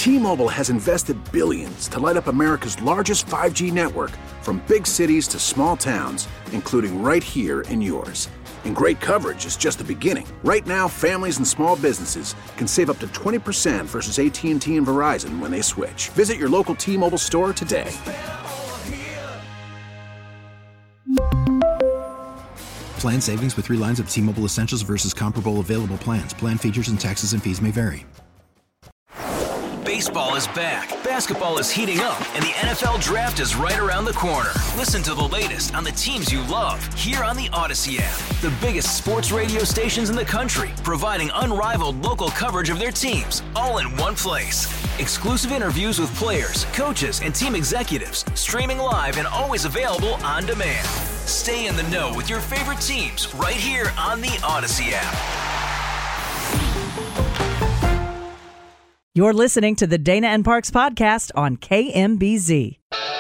T-Mobile has invested billions to light up America's largest 5G network, from big cities to small towns, including right here in yours. And great coverage is just the beginning. Right now, families and small businesses can save up to 20% versus AT&T and Verizon when they switch. Visit your local T-Mobile store today. Plan savings with 3 lines of T-Mobile Essentials versus comparable available plans. Plan features and taxes and fees may vary. Baseball is back, basketball is heating up, and the NFL Draft is right around the corner. Listen to the latest on the teams you love here on the Odyssey app. The biggest sports radio stations in the country, providing unrivaled local coverage of their teams, all in one place. Exclusive interviews with players, coaches, and team executives, streaming live and always available on demand. Stay in the know with your favorite teams right here on the Odyssey app. You're listening to the Dana and Parks podcast on KMBZ.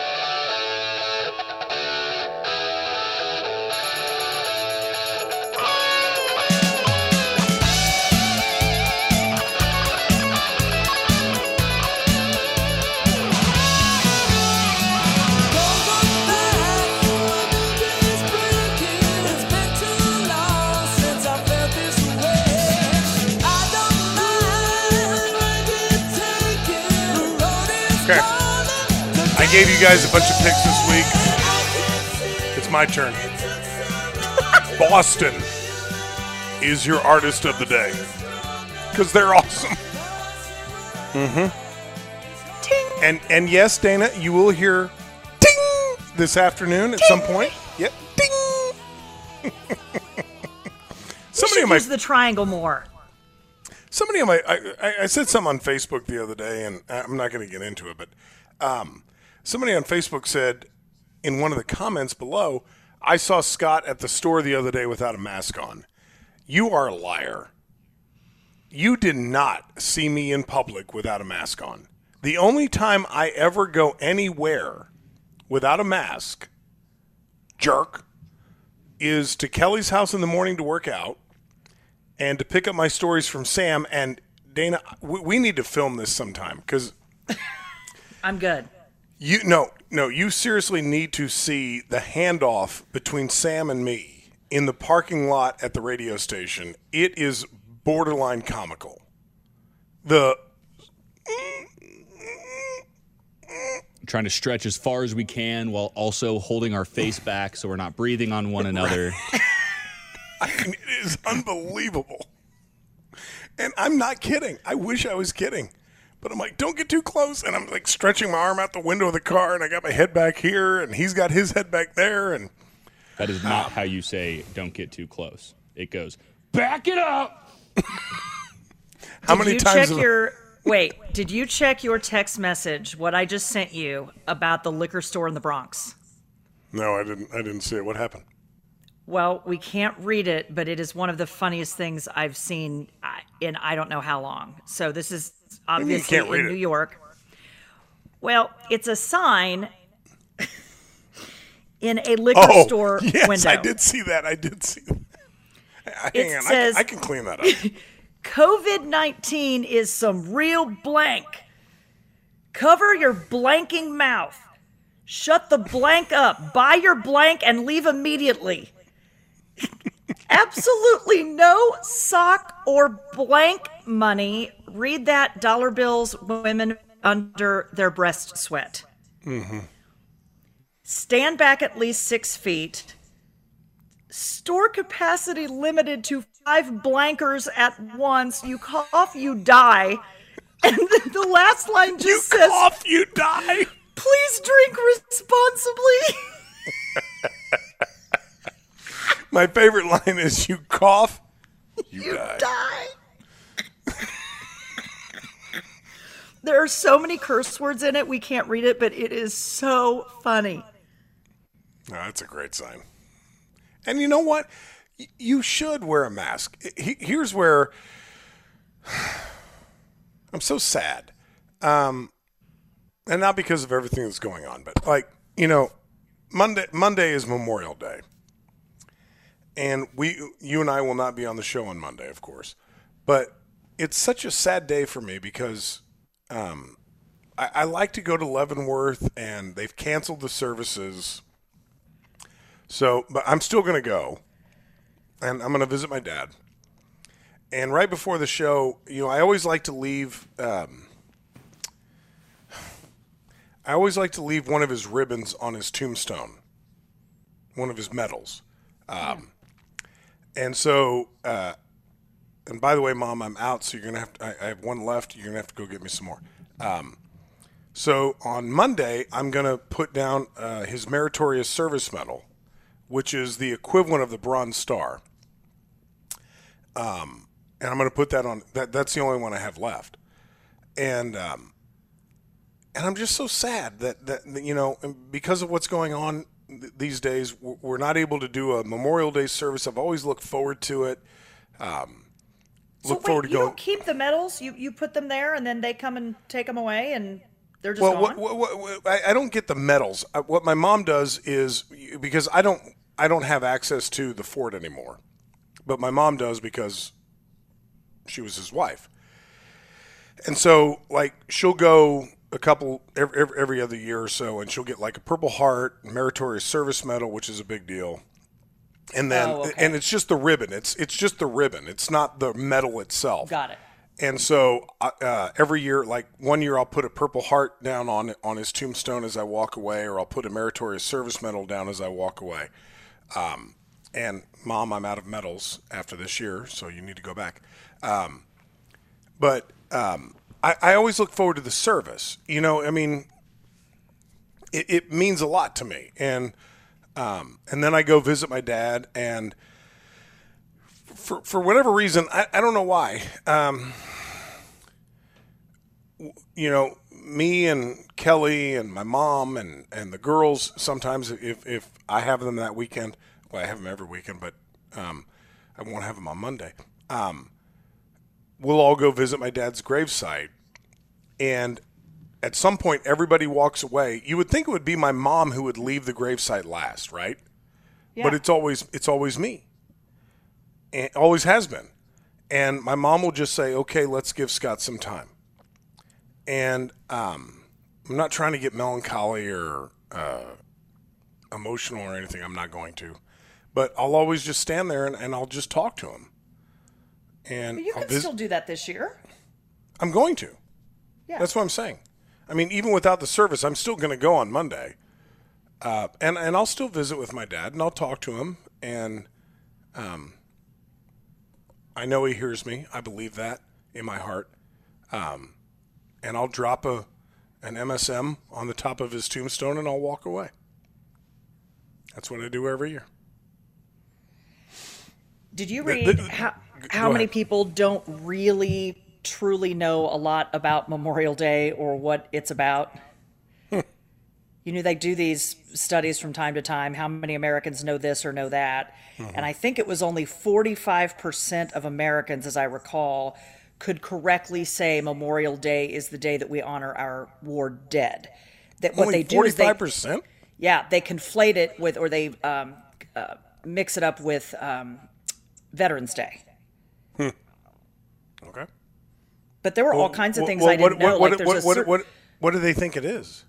Okay. I gave you guys a bunch of picks this week. It's my turn. Boston is your artist of the day. Because they're awesome. Mm-hmm. And yes, Dana, you will hear ding this afternoon at some point. Yep. Ding. Somebody use the triangle more. Somebody on I said something on Facebook the other day, and I'm not going to get into it, but somebody on Facebook said in one of the comments below, I saw Scott at the store the other day without a mask on. You are a liar. You did not see me in public without a mask on. The only time I ever go anywhere without a mask, jerk, is to Kelly's house in the morning to work out, and to pick up my stories from Sam. And Dana, we need to film this sometime because I'm good. You seriously need to see the handoff between Sam and me in the parking lot at the radio station. It is borderline comical. Trying to stretch as far as we can while also holding our face back so we're not breathing on one another. I mean, it is unbelievable. And I'm not kidding. I wish I was kidding. But I'm like, don't get too close. And I'm like stretching my arm out the window of the car, and I got my head back here, and he's got his head back there. And that is not how you say don't get too close. It goes, back it up. How many times? Did you check your text message, what I just sent you about the liquor store in the Bronx? No, I didn't see it. What happened? Well, we can't read it, but it is one of the funniest things I've seen in I don't know how long. So this is obviously in New York. Well, it's a sign in a liquor store window. I did see that. Hang on, says, I can clean that up. COVID-19 is some real blank. Cover your blanking mouth. Shut the blank up. Buy your blank and leave immediately. Absolutely no sock or blank money. Read that, dollar bills, women under their breast sweat. Mm-hmm. Stand back at least 6 feet. Store capacity limited to 5 blankers at once. You cough, you die. And the last line just says, you cough, you die. Please drink responsibly. My favorite line is, you cough, you die. There are so many curse words in it, we can't read it, but it is so funny. No, that's a great sign. And you know what? You should wear a mask. Here's where I'm so sad. And not because of everything that's going on, but Monday is Memorial Day. And you and I will not be on the show on Monday, of course. But it's such a sad day for me because I like to go to Leavenworth, and they've canceled the services. So, but I'm still going to go, and I'm going to visit my dad. And right before the show, I always like to leave. I always like to leave one of his ribbons on his tombstone, one of his medals. And so, and by the way, Mom, I'm out, so you're gonna have to. I have one left. You're gonna have to go get me some more. So on Monday, I'm gonna put down his Meritorious Service Medal, which is the equivalent of the Bronze Star. And I'm going to put that on. That's the only one I have left, and I'm just so sad that because of what's going on these days, we're not able to do a Memorial Day service. I've always looked forward to it. You don't keep the medals. You put them there, and then they come and take them away, and they're just gone. I don't get the medals. What my mom does is, because I don't have access to the fort anymore, but my mom does because she was his wife. And so, like, she'll go a couple every other year or so, and she'll get like a Purple Heart, Meritorious Service Medal, which is a big deal. And then, and it's just the ribbon. It's just the ribbon. It's not the medal itself. Got it. And so every year, like 1 year, I'll put a Purple Heart down on his tombstone as I walk away, or I'll put a Meritorious Service Medal down as I walk away. And Mom, I'm out of medals after this year, so you need to go back. But I always look forward to the service. I mean, it means a lot to me. And then I go visit my dad, and for whatever reason, I don't know why. Me and Kelly and my mom and the girls, sometimes if I have them that weekend, well, I have them every weekend, but I won't have them on Monday. We'll all go visit my dad's gravesite, and at some point, everybody walks away. You would think it would be my mom who would leave the gravesite last, right? Yeah. But it's always me. And always has been. And my mom will just say, "Okay, let's give Scott some time." And I'm not trying to get melancholy or emotional or anything. I'm not going to. But I'll always just stand there and I'll just talk to him. And But you can still do that this year. I'm going to. Yeah. That's what I'm saying. I mean, even without the service, I'm still going to go on Monday. And I'll still visit with my dad, and I'll talk to him. And I know he hears me. I believe that in my heart. And I'll drop an MSM on the top of his tombstone, and I'll walk away. That's what I do every year. Did you read how many people don't really truly know a lot about Memorial Day or what it's about? They do these studies from time to time. How many Americans know this or know that? Mm-hmm. And I think it was only 45% of Americans, as I recall, could correctly say Memorial Day is the day that we honor our war dead. That what only they do 45%? They conflate it with, or they mix it up with Veterans Day. Okay. But there were all kinds of things I didn't know. What do they think it is?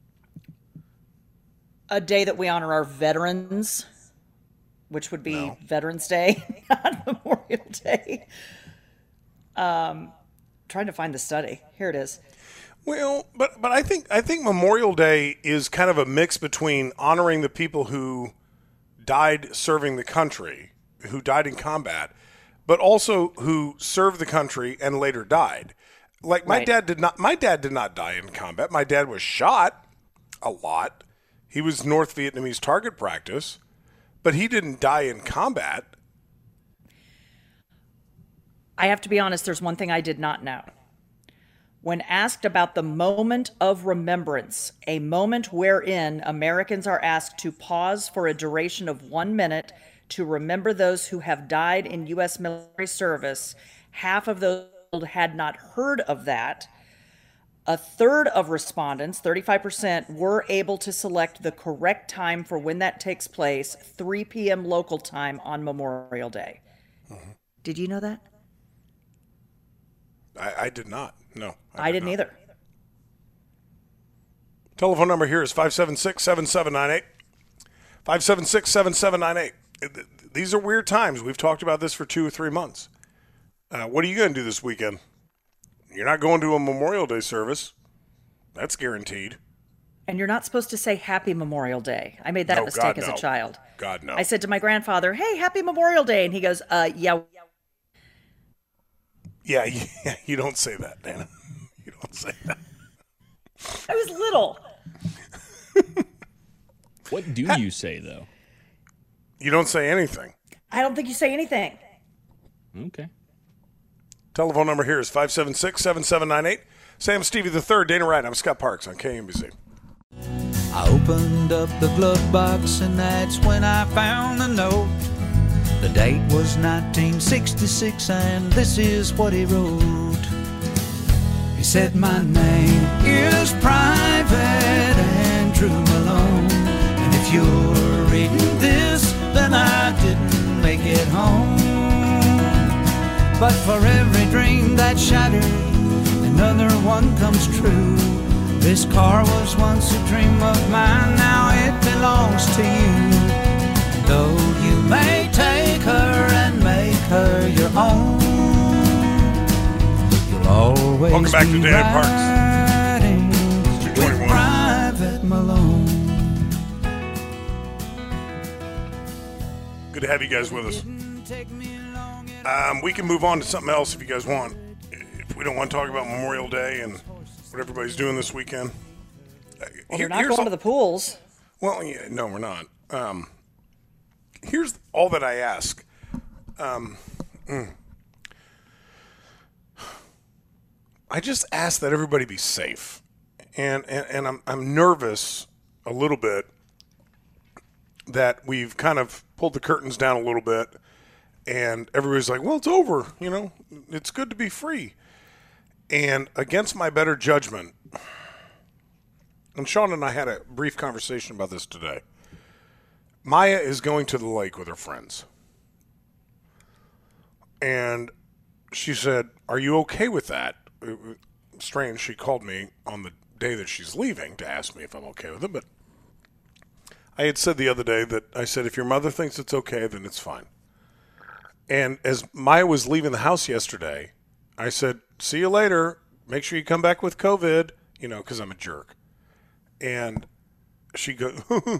A day that we honor our veterans, which would be Veterans Day, not Memorial Day. Trying to find the study. Here it is. Well, but I think Memorial Day is kind of a mix between honoring the people who died serving the country, who died in combat, but also who served the country and later died. Like my dad did not die in combat. My dad was shot a lot. He was North Vietnamese target practice, but he didn't die in combat. I have to be honest, there's one thing I did not know. When asked about the moment of remembrance, a moment wherein Americans are asked to pause for a duration of 1 minute to remember those who have died in U.S. military service, half of those had not heard of that. A third of respondents, 35%, were able to select the correct time for when that takes place, 3 p.m. local time on Memorial Day. Did you know that? I did not. No. I didn't either. Telephone number here is 576-7798. 576-7798. These are weird times. We've talked about this for 2 or 3 months. What are you going to do this weekend? You're not going to a Memorial Day service. That's guaranteed. And you're not supposed to say Happy Memorial Day. I made that mistake as a child. God, no. I said to my grandfather, hey, Happy Memorial Day. And he goes, yeah. Yeah, you don't say that, Dana. You don't say that. I was little. What do you say, though? You don't say anything. I don't think you say anything. Okay. Telephone number here is 576-7798. Sam Stevie III, Dana Wright. I'm Scott Parks on KMBC. I opened up the glove box and that's when I found the note. The date was 1966 and this is what he wrote. He said, my name is Private Andrew Malone, and if you're reading this, then I didn't make it home. But for every dream that shattered, another one comes true. This car was once a dream of mine, now it belongs to you. Though you may take her and make her your own, you'll always Welcome back to Dana Parks. With Private Malone. Good to have you guys with us. We can move on to something else if you guys want. If we don't want to talk about Memorial Day and what everybody's doing this weekend. Well, we're not going to the pools. Well, yeah, no, we're not. Here's all that I ask. I just ask that everybody be safe, and I'm nervous a little bit that we've kind of pulled the curtains down a little bit, and everybody's like, "Well, it's over. You know, it's good to be free." And against my better judgment, and Sean and I had a brief conversation about this today. Maya is going to the lake with her friends. And she said, are you okay with that? Strange, she called me on the day that she's leaving to ask me if I'm okay with it. But I had said the other day that I said, if your mother thinks it's okay, then it's fine. And as Maya was leaving the house yesterday, I said, see you later. Make sure you come back with COVID, you know, because I'm a jerk. And she goes,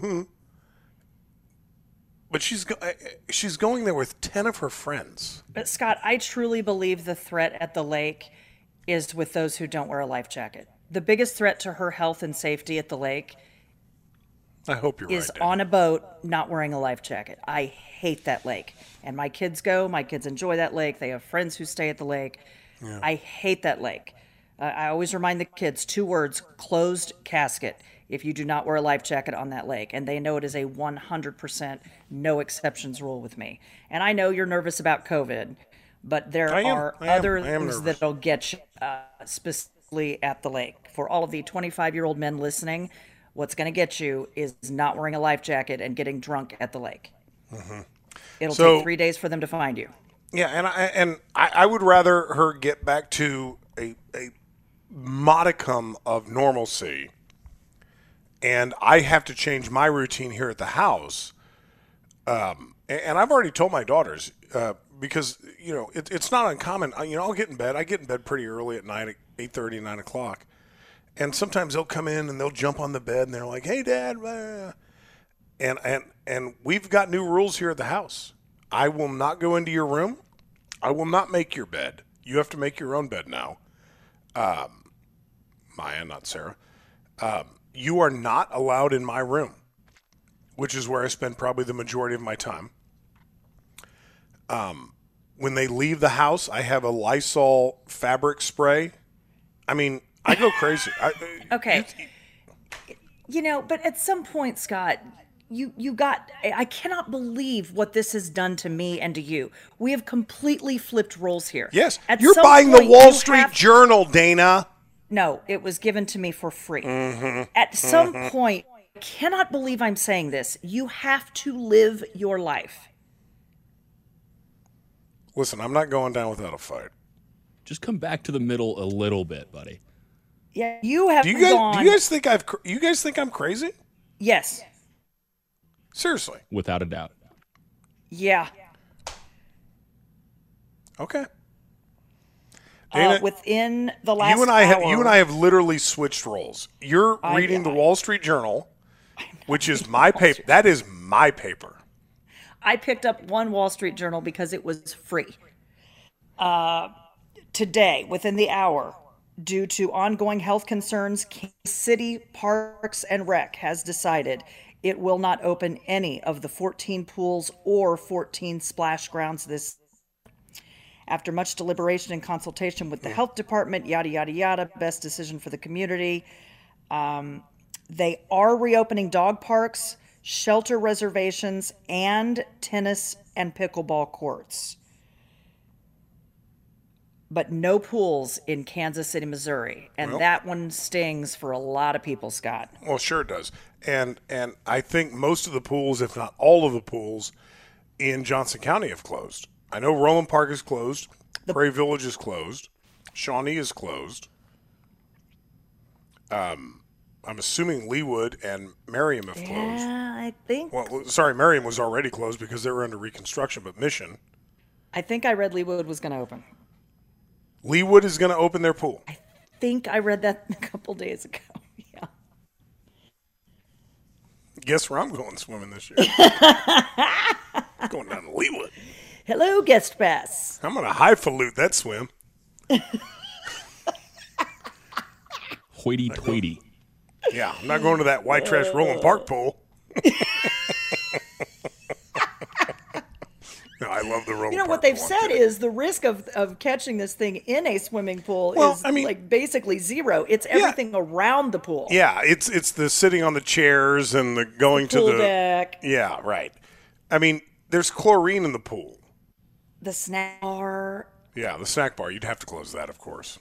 but she's going there with 10 of her friends. But Scott, I truly believe the threat at the lake is with those who don't wear a life jacket. The biggest threat to her health and safety at the lake I hope you're is right, on a boat not wearing a life jacket. I hate that lake. And my kids go. My kids enjoy that lake. They have friends who stay at the lake. Yeah. I hate that lake. I always remind the kids 2 words, closed casket, if you do not wear a life jacket on that lake. And they know it is a 100% no exceptions rule with me. And I know you're nervous about COVID, but there are others that'll get you specifically at the lake. For all of the 25-year-old men listening, what's going to get you is not wearing a life jacket and getting drunk at the lake. Mm-hmm. It'll take 3 days for them to find you. Yeah, and I would rather her get back to a modicum of normalcy, and I have to change my routine here at the house. And I've already told my daughters, because, you know, it's not uncommon. You know, I'll get in bed. I get in bed pretty early at night, at 8:30, 9 o'clock. And sometimes they'll come in and they'll jump on the bed and they're like, hey, Dad. And we've got new rules here at the house. I will not go into your room. I will not make your bed. You have to make your own bed now. Maya, not Sarah. You are not allowed in my room, which is where I spend probably the majority of my time. When they leave the house, I have a Lysol fabric spray. I mean, I go crazy. Okay. You know, but at some point, Scott, I cannot believe what this has done to me and to you. We have completely flipped roles here. Yes. You're buying the Wall Street Journal, Dana. No, it was given to me for free. Mm-hmm. At some point, I cannot believe I'm saying this. You have to live your life. Listen, I'm not going down without a fight. Just come back to the middle a little bit, buddy. Yeah, you have Do you gone. guys think you guys think I'm crazy? Yes. Seriously? Without a doubt. Yeah. Okay. Dana, Within the last you and I have literally switched roles. You're reading the Wall Street Journal, which is my paper. That is my paper. I picked up one Wall Street Journal because it was free. Today, within the hour, due to ongoing health concerns, Kansas City Parks and Rec has decided it will not open any of the 14 pools or 14 splash grounds this. After much deliberation and consultation with the health department, yada, yada, yada, best decision for the community. They are reopening dog parks, shelter reservations, and tennis and pickleball courts. But no pools in Kansas City, Missouri. And that one stings for a lot of people, Scott. Well, sure it does. And I think most of the pools, if not all of the pools, in Johnson County have closed. I know Roland Park is closed. Prairie Village is closed. Shawnee is closed. I'm assuming Leawood and Merriam have closed. Yeah, I think. Well, sorry, Merriam was already closed because they were under reconstruction, but Mission. I think I read Leawood was going to open. Leawood is going to open their pool. I think I read that a couple days ago. Yeah. Guess where I'm going swimming this year? Going down to Leawood. Hello, guest pass. I'm going to highfalutin that swim. Hoity-toity. Yeah, I'm not going to that white trash Roland Park pool. No, I love the Roland Park. You know, what they've said is the risk of catching this thing in a swimming pool is like basically zero. It's everything around the pool. Yeah, it's the sitting on the chairs and the going the pool to the deck. Yeah, right. I mean, there's chlorine in the pool. The snack bar. Yeah, the snack bar. You'd have to close that, of course.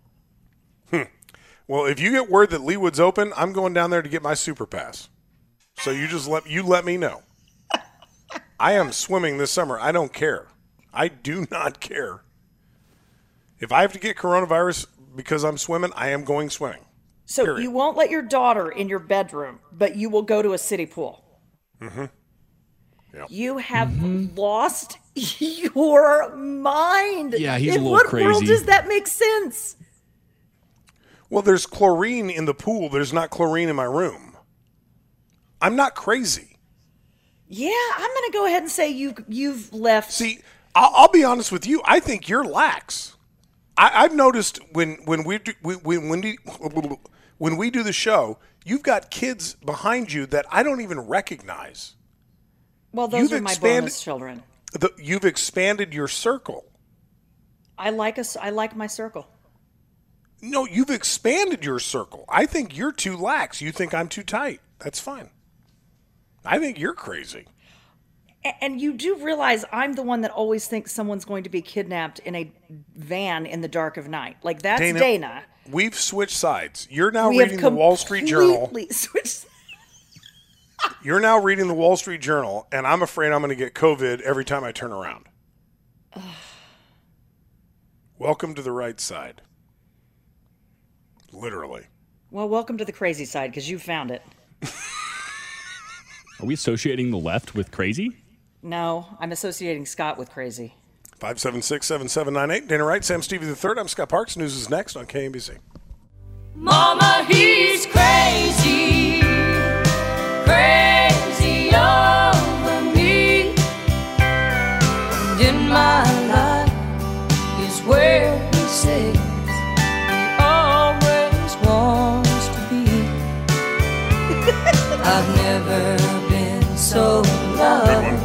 Well, if you get word that Leawood's open, I'm going down there to get my super pass. So you just let me know. I am swimming this summer. I don't care. I do not care. If I have to get coronavirus because I'm swimming, I am going swimming. So Period. You won't let your daughter in your bedroom, but you will go to a city pool. Mm-hmm. Yep. You have lost your mind. Yeah, he's a little what crazy. world does that make sense? Well, there's chlorine in the pool. There's not chlorine in my room. I'm not crazy. Yeah, I'm going to go ahead and say you've left. See, I'll be honest with you. I think you're lax. I've noticed when we do the show, you've got kids behind you that I don't even recognize. Well, those are my bonus children. You've expanded your circle. I like my circle. No, you've expanded your circle. I think you're too lax. You think I'm too tight. That's fine. I think you're crazy. And you do realize I'm the one that always thinks someone's going to be kidnapped in a van in the dark of night. Like, that's Dana. We've switched sides. You're now reading the Wall Street Journal. You're now reading the Wall Street Journal, and I'm afraid I'm going to get COVID every time I turn around. Welcome to the right side. Literally. Well, welcome to the crazy side, because you found it. Are we associating the left with crazy? No, I'm associating Scott with crazy. 576-7798. Dana Wright, Sam Stevie III. I'm Scott Parks. News is next on KMBC. Mama, he's crazy. Crazy over me. And in my life is where he says he always wants to be. I've never been so loved.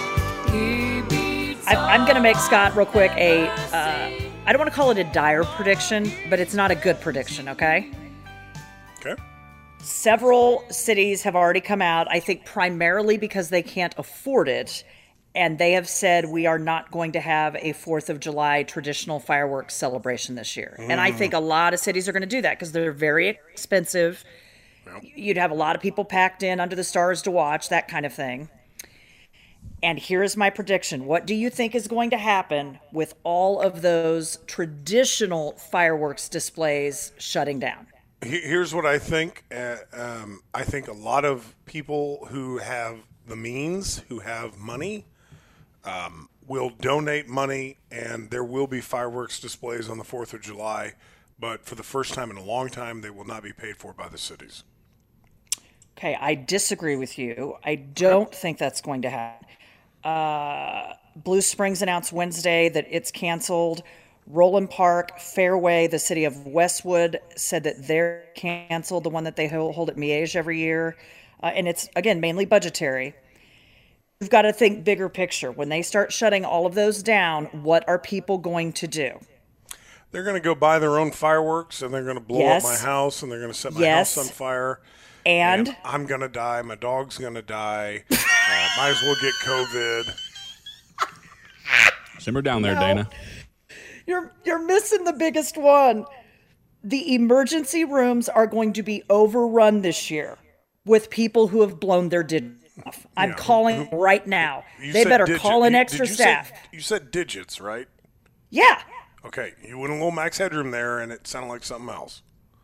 I'm going to make Scott, real quick, I don't want to call it a dire prediction, but it's not a good prediction, okay? Okay. Several cities have already come out, I think primarily because they can't afford it, and they have said we are not going to have a 4th of July traditional fireworks celebration this year. And I think a lot of cities are going to do that because they're very expensive. You'd have a lot of people packed in under the stars to watch, that kind of thing. And here's my prediction. What do you think is going to happen with all of those traditional fireworks displays shutting down? Here's what I think. I think a lot of people who have the means, who have money, will donate money, and there will be fireworks displays on the 4th of July. But for the first time in a long time, they will not be paid for by the cities. Okay, I disagree with you. I don't think that's going to happen. Blue Springs announced Wednesday that it's canceled. Roland Park, Fairway, the city of Westwood said that they're canceled, the one that they hold at Miege every year. And it's, again, mainly budgetary. You've got to think bigger picture. When they start shutting all of those down, what are people going to do? They're going to go buy their own fireworks, and they're going to blow up my house, and they're going to set my house on fire. And I'm going to die. My dog's going to die. Might as well get COVID. Simmer down there, Dana. You're missing the biggest one. The emergency rooms are going to be overrun this year with people who have blown their digits off. I'm calling right now. They better call in extra staff. You said digits, right? Yeah. Okay, you went a little max headroom there, and it sounded like something else.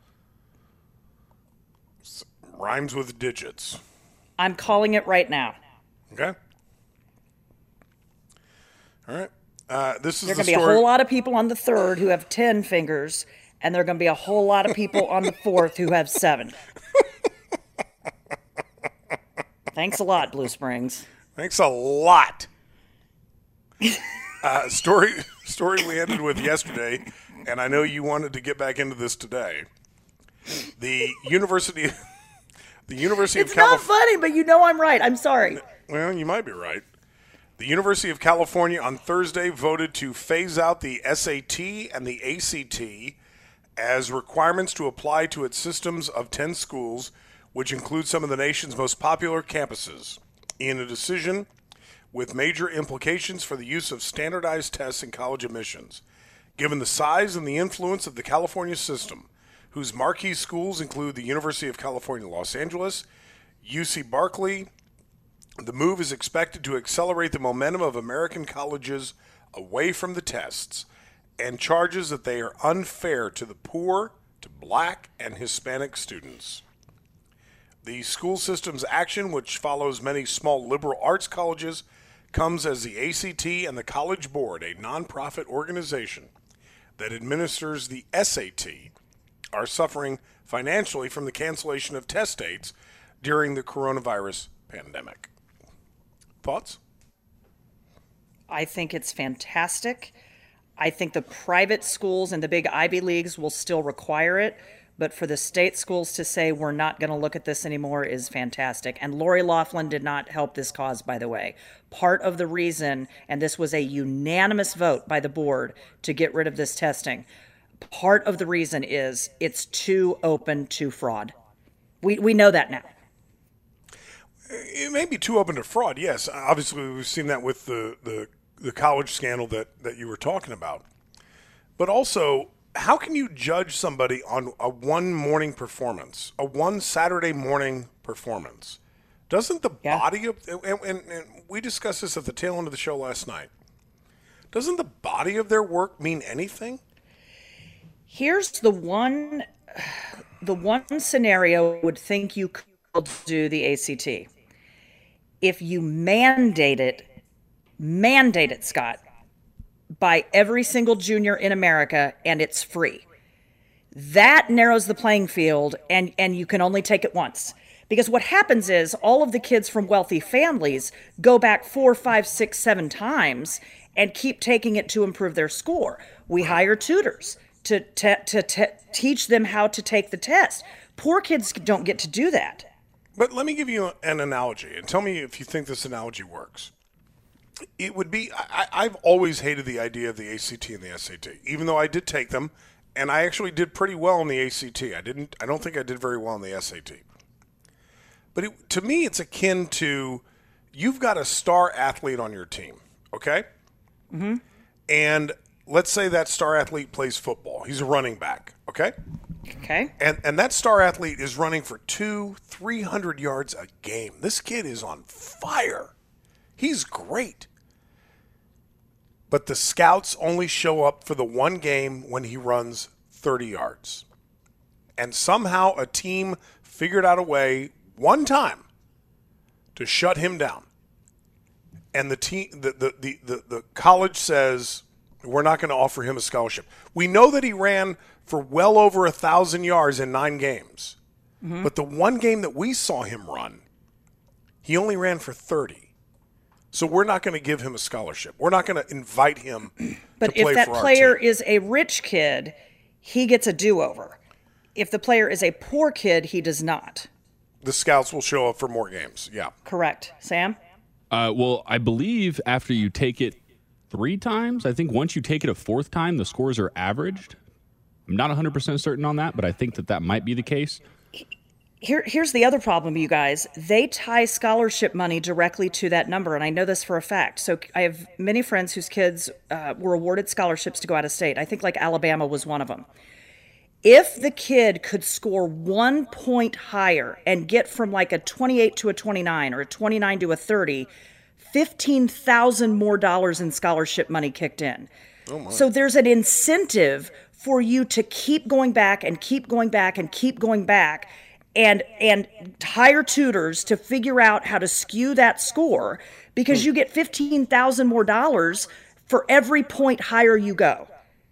Rhymes with digits. I'm calling it right now. Okay. All right. This is There's going to be a whole lot of people on the 3rd who have 10 fingers, and there are going to be a whole lot of people on the 4th who have 7. Thanks a lot, Blue Springs. Thanks a lot. Story we ended with yesterday, and I know you wanted to get back into this today. The University of California. It's not funny, but you know I'm right. I'm sorry. Well, you might be right. The University of California on Thursday voted to phase out the SAT and the ACT as requirements to apply to its systems of 10 schools, which include some of the nation's most popular campuses, in a decision with major implications for the use of standardized tests in college admissions. Given the size and the influence of the California system, whose marquee schools include the University of California, Los Angeles, UC Berkeley, the move is expected to accelerate the momentum of American colleges away from the tests and charges that they are unfair to the poor, to black and Hispanic students. The school system's action, which follows many small liberal arts colleges, comes as the ACT and the College Board, a nonprofit organization that administers the SAT, are suffering financially from the cancellation of test dates during the coronavirus pandemic. Thoughts? I think it's fantastic. I think the private schools and the big Ivy Leagues will still require it, but for the state schools to say we're not going to look at this anymore is fantastic. And Lori Loughlin did not help this cause, by the way. Part of the reason, and this was a unanimous vote by the board to get rid of this testing, part of the reason is it's too open to fraud. We know that now. It may be too open to fraud, yes. Obviously, we've seen that with the college scandal that you were talking about. But also, how can you judge somebody on a one morning performance, a one Saturday morning performance? Doesn't the body of, and we discussed this at the tail end of the show last night, doesn't the body of their work mean anything? Here's the one scenario I would think you could do the ACT. If you mandate it, Scott, by every single junior in America, and it's free. That narrows the playing field, and you can only take it once. Because what happens is all of the kids from wealthy families go back 4, 5, 6, 7 times and keep taking it to improve their score. We hire tutors to teach them how to take the test. Poor kids don't get to do that. But let me give you an analogy, and tell me if you think this analogy works. It would be, I've always hated the idea of the ACT and the SAT, even though I did take them, and I actually did pretty well in the ACT. I don't think I did very well in the SAT. But to me, it's akin to, you've got a star athlete on your team, okay? Mm-hmm. And let's say that star athlete plays football. He's a running back, okay? Okay. And that star athlete is running for 200-300 yards a game. This kid is on fire. He's great. But the scouts only show up for the one game when he runs 30 yards. and somehow a team figured out a way one time to shut him down. And the college says, we're not going to offer him a scholarship. We know that he ran for well over 1,000 yards in 9 games. Mm-hmm. But the one game that we saw him run, he only ran for 30. So we're not going to give him a scholarship. We're not going to invite him to play for our team. But if that player is a rich kid, he gets a do-over. If the player is a poor kid, he does not. The scouts will show up for more games, yeah. Correct. Sam? Well, I believe after you take it 3 times, I think once you take it a 4th time, the scores are averaged. I'm not 100% certain on that, but I think that might be the case. Here's the other problem, you guys. They tie scholarship money directly to that number, and I know this for a fact. So I have many friends whose kids were awarded scholarships to go out of state. I think like Alabama was one of them. If the kid could score 1 point higher and get from like a 28 to a 29 or a 29 to a 30, $15,000 more in scholarship money kicked in. Oh my. So there's an incentive for you to keep going back and keep going back and keep going back and hire tutors to figure out how to skew that score because you get $15,000 more for every point higher you go.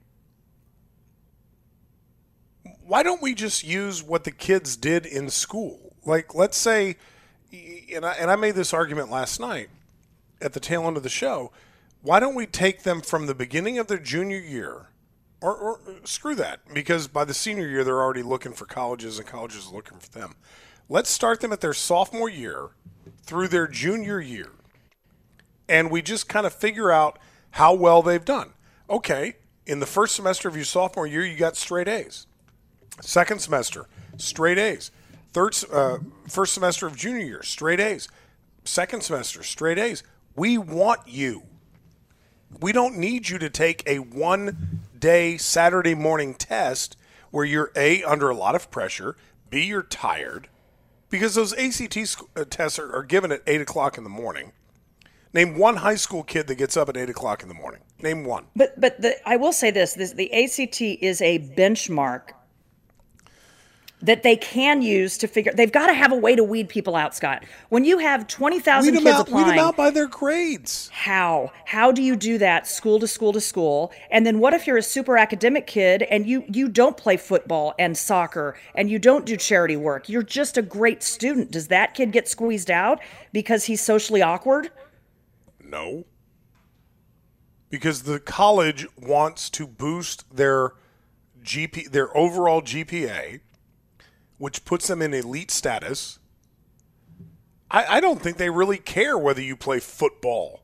Why don't we just use what the kids did in school? Like, let's say, and I made this argument last night at the tail end of the show, why don't we take them from the beginning of their junior year, or screw that, because by the senior year they're already looking for colleges and colleges are looking for them. Let's start them at their sophomore year through their junior year, and we just kind of figure out how well they've done. Okay, in the first semester of your sophomore year, you got straight A's. Second semester, straight A's. First semester of junior year, straight A's. Second semester, straight A's. We want you. We don't need you to take a one-day Saturday morning test where you're A, under a lot of pressure, B, you're tired, because those ACT tests are given at 8 o'clock in the morning. Name one high school kid that gets up at 8 o'clock in the morning. Name one. But I will say this, the ACT is a benchmark that they can use to figure. They've got to have a way to weed people out, Scott. When you have 20,000 kids applying, weed them out by their grades. How do you do that school to school to school? And then what if you're a super academic kid and you don't play football and soccer and you don't do charity work? You're just a great student. Does that kid get squeezed out because he's socially awkward? No. Because the college wants to boost their overall GPA, which puts them in elite status. I don't think they really care whether you play football.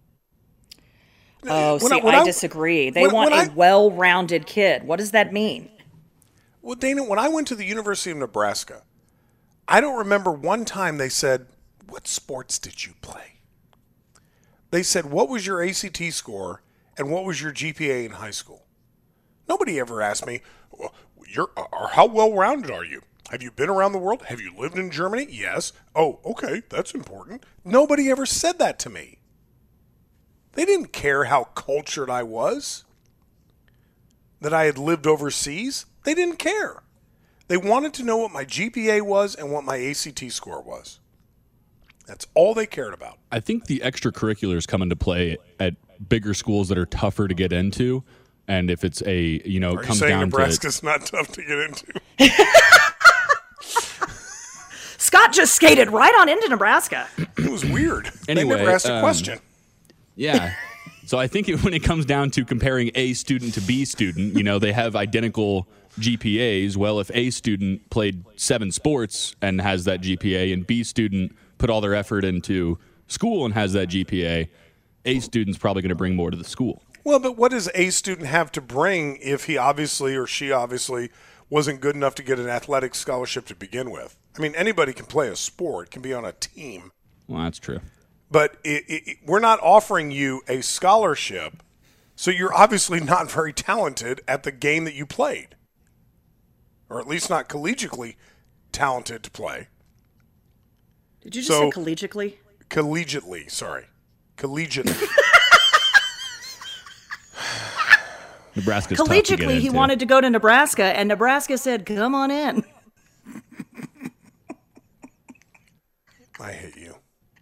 Oh, I disagree. They want a well-rounded kid. What does that mean? Well, Dana, when I went to the University of Nebraska, I don't remember one time they said, what sports did you play? They said, what was your ACT score and what was your GPA in high school? Nobody ever asked me, how well-rounded are you? Have you been around the world? Have you lived in Germany? Yes. Oh, okay, that's important. Nobody ever said that to me. They didn't care how cultured I was, that I had lived overseas. They didn't care. They wanted to know what my GPA was and what my ACT score was. That's all they cared about. I think the extracurriculars come into play at bigger schools that are tougher to get into. And if it's Are comes you down saying to Nebraska's not tough to get into? Scott just skated right on into Nebraska. It was weird. Anyway, they never asked a question. Yeah. So I think when it comes down to comparing A student to B student, they have identical GPAs. Well, if A student played 7 sports and has that GPA, and B student put all their effort into school and has that GPA, A student's probably going to bring more to the school. Well, but what does A student have to bring if he obviously or she obviously wasn't good enough to get an athletic scholarship to begin with? I mean, anybody can play a sport, can be on a team. Well, that's true. But we're not offering you a scholarship, so you're obviously not very talented at the game that you played. Or at least not collegiately talented to play. Did you just say collegiately? Collegiately, sorry. Collegiately. Nebraska's tough to get Collegiately, he into. wanted to go to Nebraska, and Nebraska said, "Come on in." I hate you.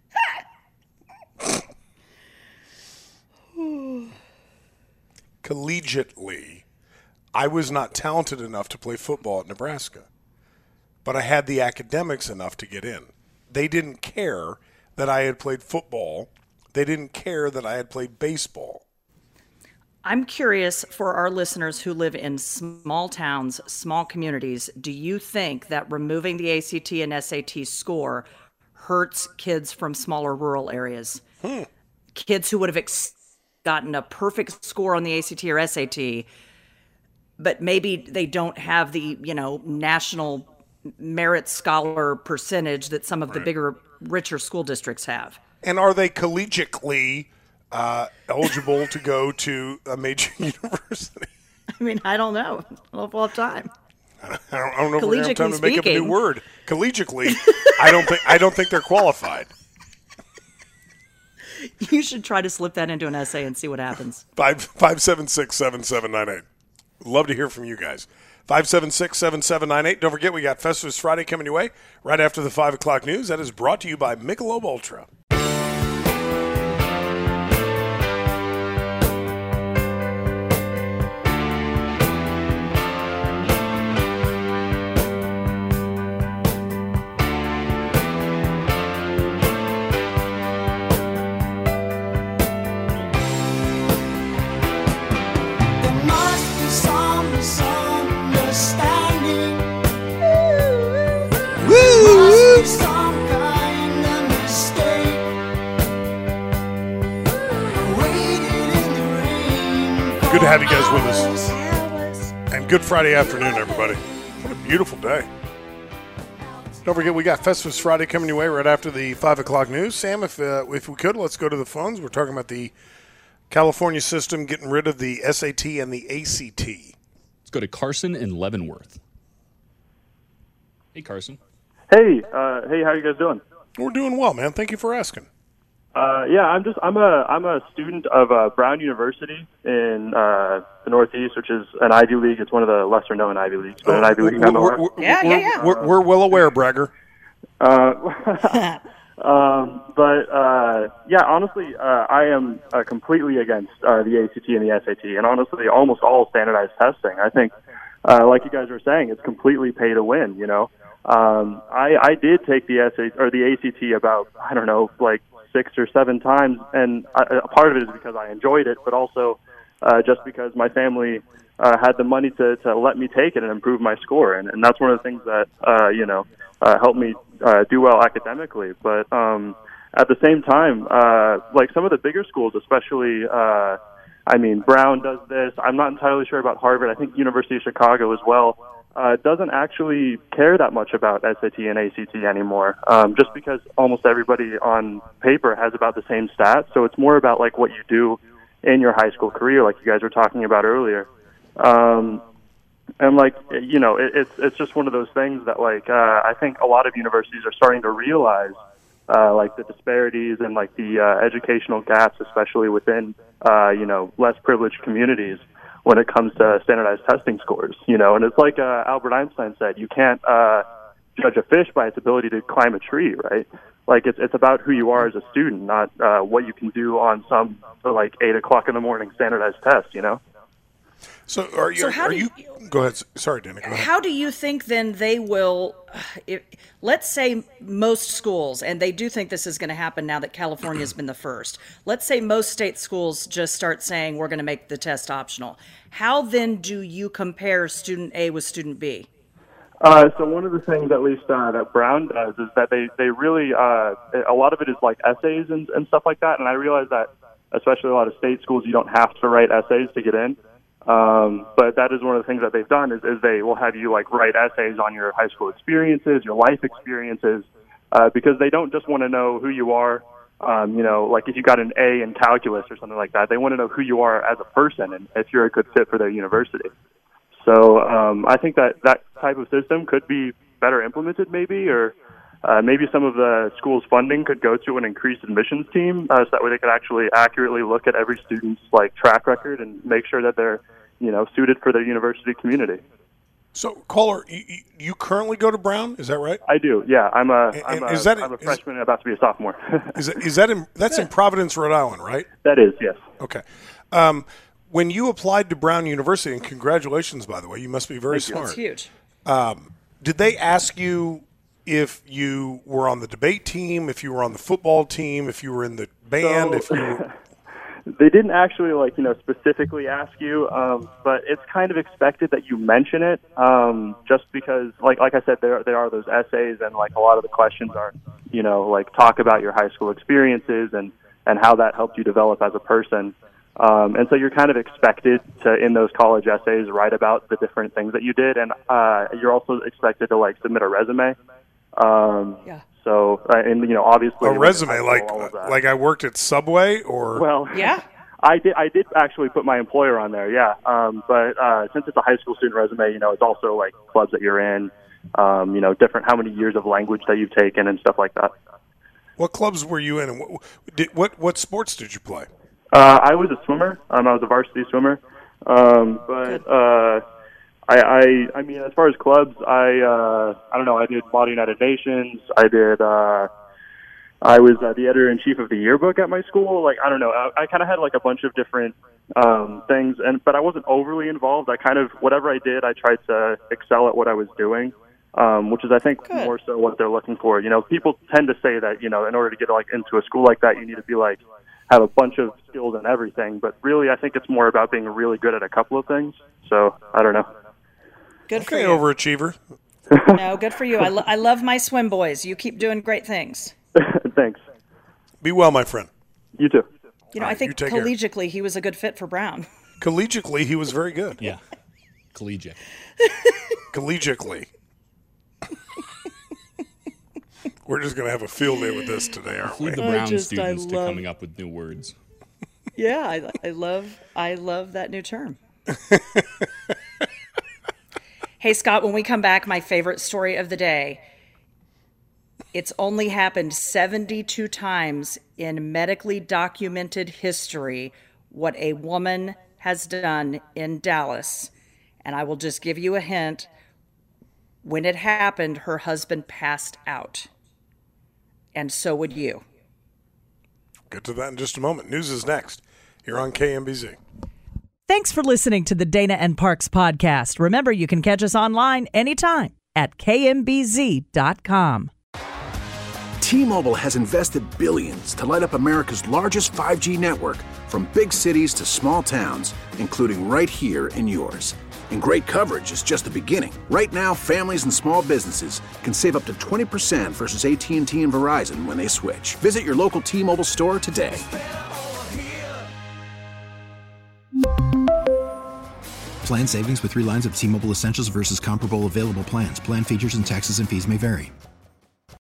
Collegiately, I was not talented enough to play football at Nebraska, but I had the academics enough to get in. They didn't care that I had played football. They didn't care that I had played baseball. I'm curious, for our listeners who live in small towns, small communities, do you think that removing the ACT and SAT score hurts kids from smaller rural areas? Kids who would have gotten a perfect score on the ACT or SAT, but maybe they don't have the, national merit scholar percentage that some of the bigger, richer school districts have. And are they collegiately eligible to go to a major university? I mean, I don't know. We'll have time. I don't know if we're going to have time to make up a new speaking. word. Collegiately, I don't think they're qualified. You should try to slip that into an essay and see what happens. 576-7798. Love to hear from you guys. 576-7798. Don't forget, we got Festivus Friday coming your way right after the 5 o'clock news. That is brought to you by Michelob Ultra. There must be some misunderstanding. Must be some kind of mistake. Waited in the rain for Good to have you guys with us. hours. And good Friday afternoon, everybody. What a beautiful day. Don't forget, we got Festivus Friday coming your way right after the 5 o'clock news. Sam, if we could, let's go to the phones. We're talking about the California system getting rid of the SAT and the ACT. Let's go to Carson in Leavenworth. Hey, Carson. Hey, how you guys doing? We're doing well, man. Thank you for asking. Yeah, I'm a student of Brown University in the Northeast, which is an Ivy League. It's one of the lesser known Ivy Leagues, but an Ivy League nonetheless. We're well aware, Bragger. Yeah, honestly, I am completely against the ACT and the SAT, and honestly, almost all standardized testing. I think, like you guys were saying, it's completely pay to win. I did take the SAT or the ACT about, I don't know, like 6 or 7 times, and a part of it is because I enjoyed it, but also just because my family had the money to let me take it and improve my score, and that's one of the things that helped me do well academically. But at the same time, like some of the bigger schools, especially, Brown does this. I'm not entirely sure about Harvard. I think University of Chicago as well. Doesn't actually care that much about SAT and ACT anymore, just because almost everybody on paper has about the same stats. So it's more about like what you do in your high school career, like you guys were talking about earlier. And like, it's just one of those things that like, I think a lot of universities are starting to realize, like the disparities and like the educational gaps, especially within, less privileged communities when it comes to standardized testing scores, and it's like Albert Einstein said, you can't judge a fish by its ability to climb a tree, right? Like it's about who you are as a student, not what you can do on some like 8 o'clock in the morning standardized test, So are you go ahead. Sorry, Danny. Go ahead. How do you think then they will, let's say most schools, and they do think this is going to happen now that California has been the first, let's say most state schools just start saying we're going to make the test optional. How then do you compare student A with student B? So one of the things, at least that Brown does, is that they really, a lot of it is like essays and stuff like that, and I realize that especially a lot of state schools, you don't have to write essays to get in. But that is one of the things that they've done is they will have you like write essays on your high school experiences, your life experiences, because they don't just want to know who you are. Like if you got an A in calculus or something like that, they want to know who you are as a person and if you're a good fit for their university. So I think that type of system could be better implemented maybe, or maybe some of the school's funding could go to an increased admissions team, so that way they could actually accurately look at every student's like track record and make sure that they're suited for their university community. So, caller, you currently go to Brown? Is that right? I do. Yeah, I'm a freshman and about to be a sophomore. That's in Providence, Rhode Island, right? That is, yes. Okay. When you applied to Brown University, and congratulations, by the way, you must be very smart. That's huge. Did they ask you if you were on the debate team, if you were on the football team, if you were in the band, if you were... They didn't actually, specifically ask you, but it's kind of expected that you mention it, just because, like I said, there are those essays, and, a lot of the questions are, talk about your high school experiences and how that helped you develop as a person. And so you're kind of expected to, in those college essays, write about the different things that you did, and you're also expected to, submit a resume. Yeah. So, obviously... A resume, like I worked at Subway, or... Well, yeah. I did actually put my employer on there, yeah. But since it's a high school student resume, it's also, clubs that you're in, different how many years of language that you've taken and stuff like that. What clubs were you in, and what sports did you play? I was a swimmer. I was a varsity swimmer. I mean, as far as clubs, I don't know. I did Model United Nations. I was the editor-in-chief of the yearbook at my school. I don't know. I kind of had a bunch of different things, but I wasn't overly involved. I kind of, whatever I did, I tried to excel at what I was doing, which is, I think, more so what they're looking for. People tend to say that, in order to get into a school like that, you need to be have a bunch of skills in everything. But really, I think it's more about being really good at a couple of things. So I don't know. Good for you. Overachiever. No, good for you. I love my swim boys. You keep doing great things. Thanks. Be well, my friend. You too. I think collegiately he was a good fit for Brown. Collegiately, he was very good. Yeah. Collegiately. We're just going to have a field day with this today, aren't we? Leave the Brown students to coming up with new words. Yeah, I love that new term. Hey, Scott, when we come back, my favorite story of the day. It's only happened 72 times in medically documented history what a woman has done in Dallas. And I will just give you a hint. When it happened, her husband passed out. And so would you. Get to that in just a moment. News is next here on KMBZ. Thanks for listening to the Dana and Parks podcast. Remember, you can catch us online anytime at kmbz.com. T-Mobile has invested billions to light up America's largest 5G network, from big cities to small towns, including right here in yours. And great coverage is just the beginning. Right now, families and small businesses can save up to 20% versus AT&T and Verizon when they switch. Visit your local T-Mobile store today. Plan savings with 3 lines of T-Mobile Essentials versus comparable available plans. Plan features and taxes and fees may vary.